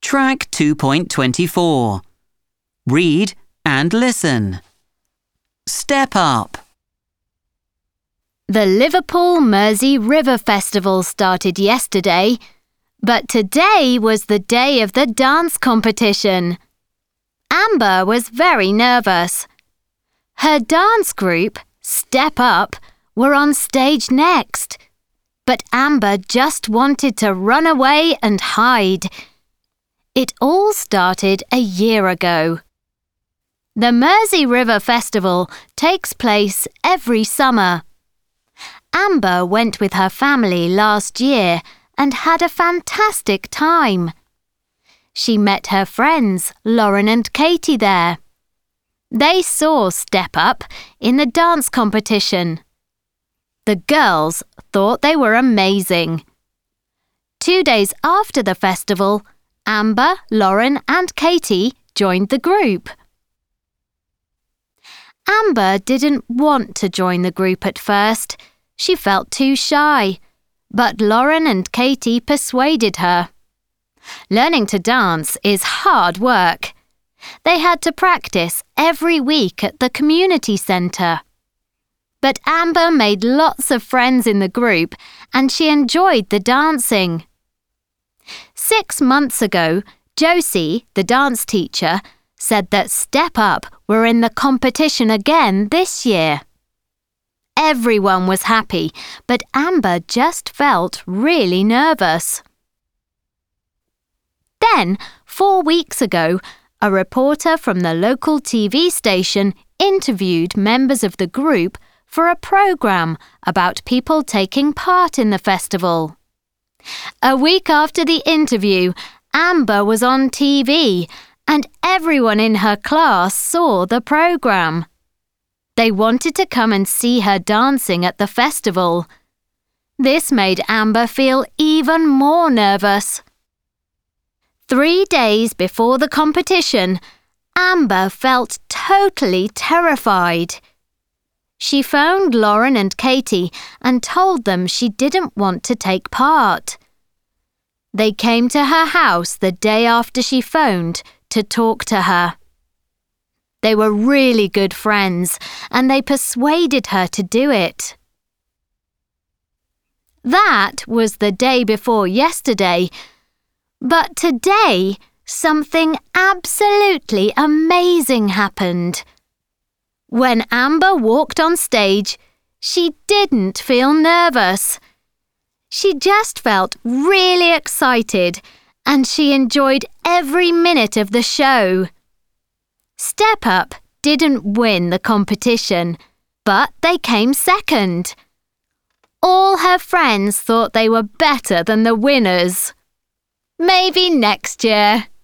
Track 2.24. Read and listen. Step up. The Liverpool Mersey River Festival started yesterday, but today was the day of the dance competition. Amber was very nervous. Her dance group, Step Up, were on stage next, but Amber just wanted to run away and hide. It all started a year ago. The Mersey River Festival takes place every summer. Amber went with her family last year and had a fantastic time. She met her friends, Lauren and Katie, there. They saw Step Up in the dance competition. The girls thought they were amazing. 2 days after the festival, Amber, Lauren and Katie joined the group. Amber didn't want to join the group at first. She felt too shy, but Lauren and Katie persuaded her. Learning to dance is hard work. They had to practice every week at the community centre. But Amber made lots of friends in the group and she enjoyed the dancing. 6 months ago, Josie, the dance teacher, said that Step Up were in the competition again this year. Everyone was happy, but Amber just felt really nervous. Then, 4 weeks ago, a reporter from the local TV station interviewed members of the group for a program about people taking part in the festival. A week after the interview, Amber was on TV and everyone in her class saw the program. They wanted to come and see her dancing at the festival. This made Amber feel even more nervous. 3 days before the competition, Amber felt totally terrified. She phoned Lauren and Katie and told them she didn't want to take part. They came to her house the day after she phoned to talk to her. They were really good friends and they persuaded her to do it. That was the day before yesterday, but today something absolutely amazing happened. When Amber walked on stage, she didn't feel nervous. She just felt really excited and she enjoyed every minute of the show. Step Up didn't win the competition, but they came second. All her friends thought they were better than the winners. Maybe next year.